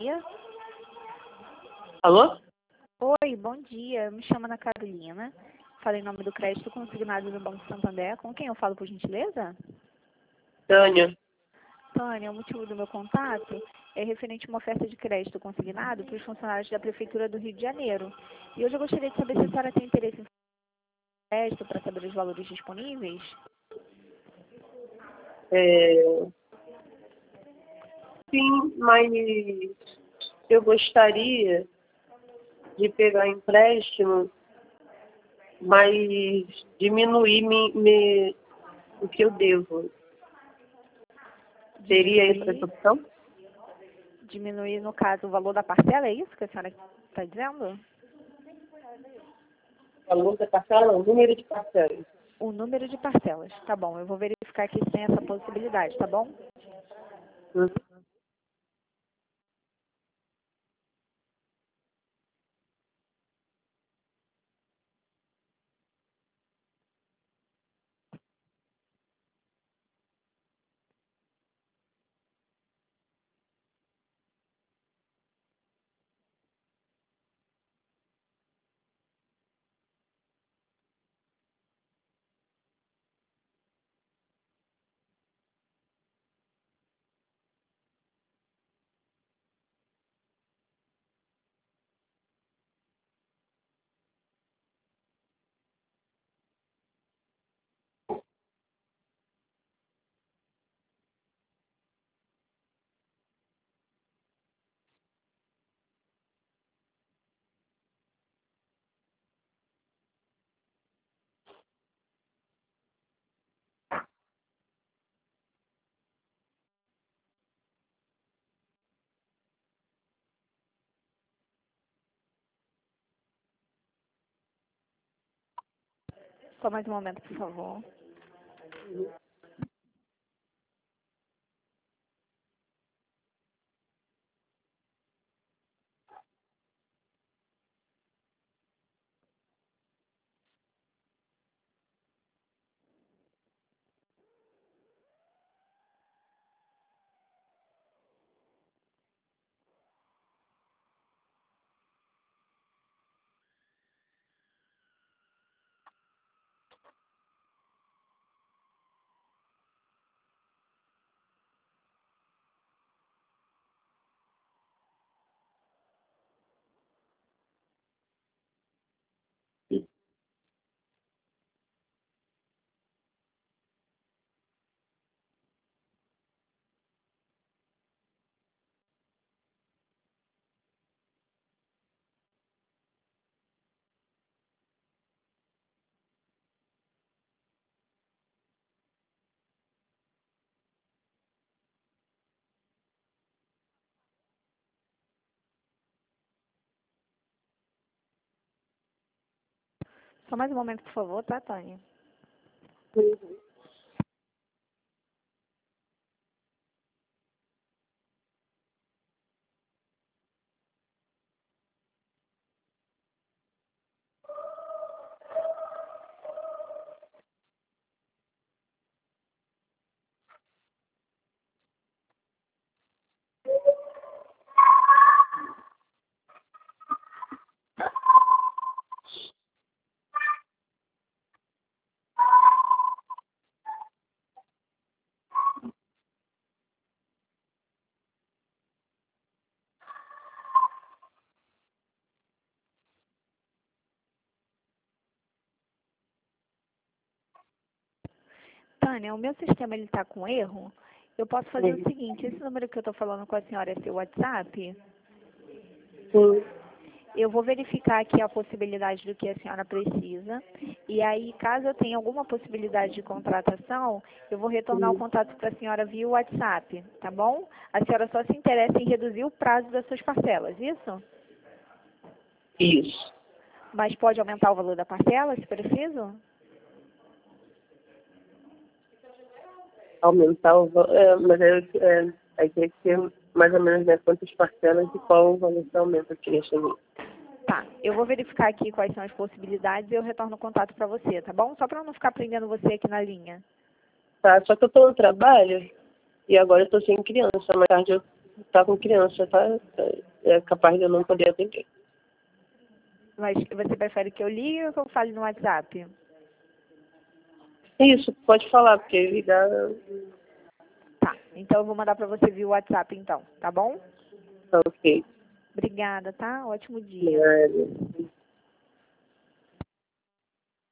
Alô? Oi, bom dia. Me chamo Ana Carolina. Falo em nome do crédito consignado do Banco Santander. Com quem eu falo, por gentileza? Tânia. Tânia, o motivo do meu contato é referente a uma oferta de crédito consignado para os funcionários da Prefeitura do Rio de Janeiro. E hoje eu gostaria de saber se a senhora tem interesse em crédito para saber os valores disponíveis. Sim, mas eu gostaria de pegar empréstimo, mas diminuir o que eu devo. Seria essa a opção? Diminuir, no caso, o valor da parcela, é isso que a senhora está dizendo? Valor da parcela, não, número de parcelas. O número de parcelas. Tá bom, eu vou verificar aqui se tem essa possibilidade, tá bom? Uhum. Só mais um momento, por favor. Só mais um momento, por favor, tá, Tânia? Uhum. Tânia, o meu sistema ele está com erro. Eu posso fazer o seguinte, esse número que eu estou falando com a senhora é seu WhatsApp? Sim. Eu vou verificar aqui a possibilidade do que a senhora precisa. E aí, caso eu tenha alguma possibilidade de contratação, eu vou retornar o contato para a senhora via WhatsApp, tá bom? A senhora só se interessa em reduzir o prazo das suas parcelas, isso? Isso. Mas pode aumentar o valor da parcela, se preciso? Aumentar o valor. Mas aí tem que ser mais ou menos, né, quantas parcelas e qual o valor que aumenta, eu queria saber. Tá, eu vou verificar aqui quais são as possibilidades e eu retorno o contato para você, tá bom? Só para eu não ficar prendendo você aqui na linha. Tá, só que eu tô no trabalho e agora eu tô sem criança. Mais tarde eu Tá com criança, tá? É capaz de eu não poder atender. Mas você prefere que eu ligue ou que eu fale no WhatsApp? Isso, pode falar, porque ligar... Tá, então eu vou mandar para você via WhatsApp então, tá bom? Tá ok. Obrigada, tá? Ótimo dia. Obrigada.